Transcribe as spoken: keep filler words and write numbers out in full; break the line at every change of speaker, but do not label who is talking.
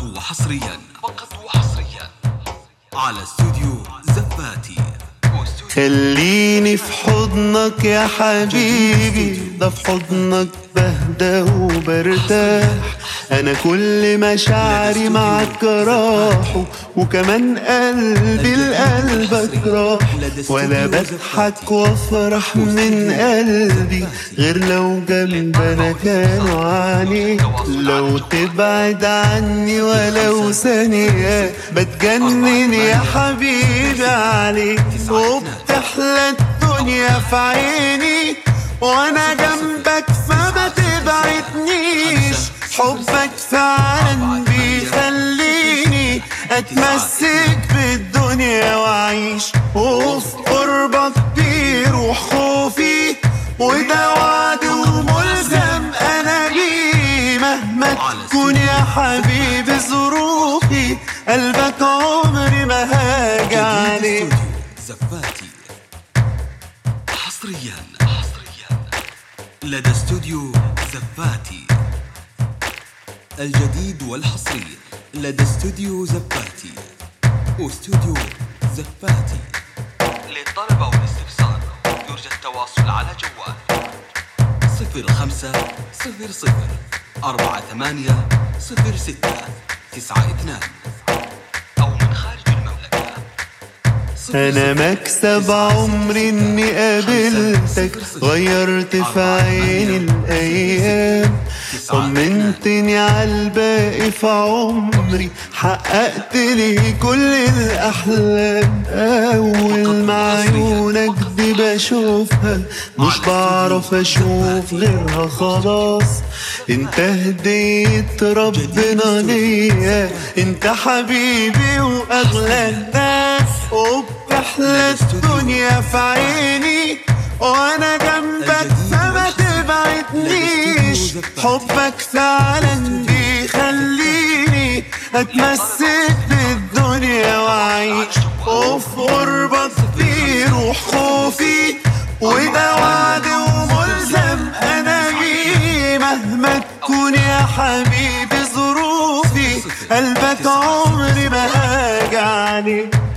فقط وحصريا فقط وحصريا على استوديو زفاتي.
خليني في حضنك يا حبيبي، ده في حضنك بهدى وبرتاح. انا كل مشاعري معك راحوا، وكمان قلبي لقلبك راح. ولا بضحك وافرح من قلبي غير لو جنبنا كانوا عينيك. لو تبعد عني ولو ثانية بتجنن يا حبيبي عليك. وبتحلى الدنيا في عيني وانا جنبك فما تبعدنيش. حبك فعلا بيخليني اتمسك بالدنيا واعيش. وفي قربك بيروح خوفي، وده وعد وملزم انا بيه. مهما تكون يا حبيبي ظروفي، قلبك عمري ما هاجي عليه.
زفاتي حصريا حصريا لدى استوديو زفاتي. الجديد والحصري لدى استوديو زفاتي واستوديو زفاتي. للطلب والاستفسار يرجى التواصل على جوال صفر خمسة صفر صفر أربعة ثمانية صفر ستة تسعة اثنان أو من خارج المملكة.
أنا مكسب عمري إني قابلتك، غيرت في عيني الأيام. طمنتني عالباقي في عمري، حققت لي كل الأحلام. أول ما عيونك دي بشوفها مش بعرف أشوف غيرها خلاص. انت هدية ربنا ليا، انت حبيبي وأغلى الناس. وبتحلى الدنيا في عيني وانا جنبك فما تبعدنيش. حبك فعلا بيخليني اتمسك بالدنيا واعيش. وفي قربك بيروح خوفي، وده وعد وملزم انا بيه. مهما تكون يا حبيبي ظروفي، قلبك عمري ما هاجي عليه.